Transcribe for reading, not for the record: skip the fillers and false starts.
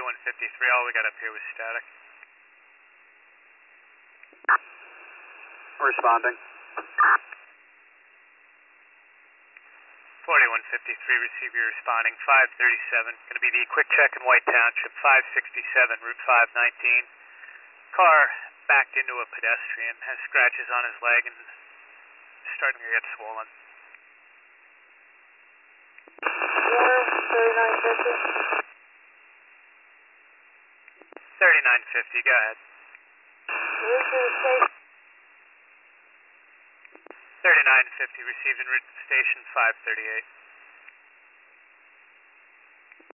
4153, all we got up here was static. Responding. 4153, receiver responding. 537, going to be the quick check in White Township, 567, Route 519. Car backed into a pedestrian, has scratches on his leg and starting to get swollen. 3950. 3950, go ahead. Route to the station. 3950, received en route to station 538.